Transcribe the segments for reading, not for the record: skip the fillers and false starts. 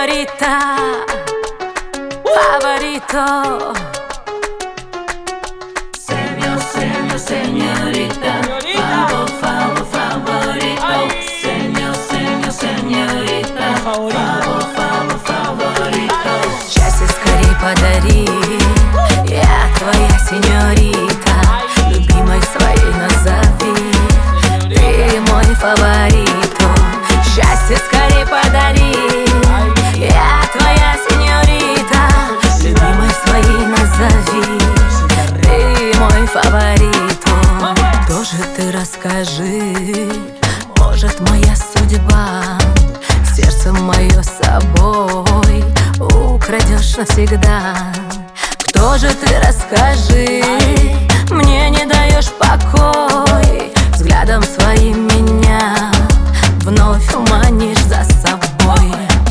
Señorita, favorito. Señorita, favorito. Señorita, favorito. Счастье скорей подари, я твоя сеньорита. Любимой своей назови, ты мой фаворито. Счастье скорей подари, я твоя сеньорита. Любимой своей назови, ты мой фаворито. Тоже ты расскажи, может моя судьба сердце мое с собой украдешь навсегда. Кто же ты, расскажи, мне не даешь покой, взглядом своим меня вновь манишь за собой.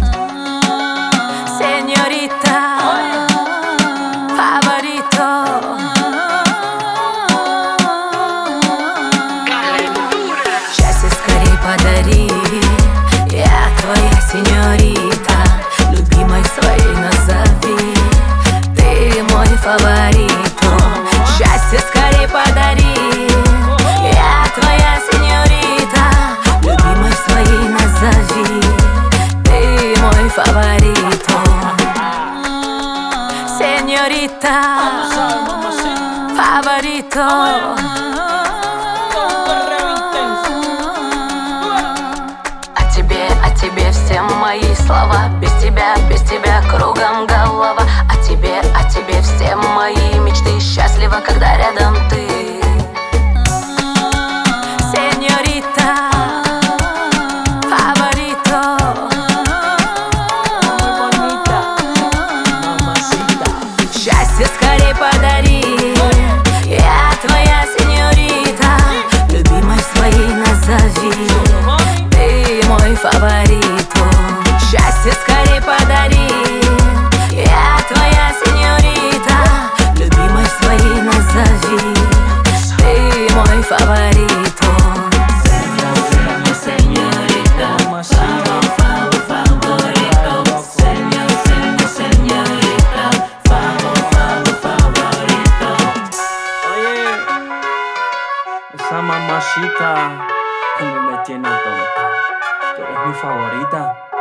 Сеньорита, фаворито. Счастье скорей подари, я твоя сеньорита. Любимой своей назови, ты мой фаворито. Счастье скорей подари, я твоя сеньорита. Любимой своей назови, ты мой фаворито. Сеньорита, фаворито. О тебе все мои слова. Без тебя кругом голова. О тебе все мои мечты. Счастлива, когда рядом ты. Сеньорита, фаворито. Счастье скорей подари, я твоя сеньорита. Любимой своей назови, ты мой фаворито. Счастье скорей подари, я твоя сеньорита. Любимой своей назови, ты мой фаворито. Señorita, favorito. Señorita, favorito. Oye, esa mamacita como me tiene tonta. Tú eres mi favorita.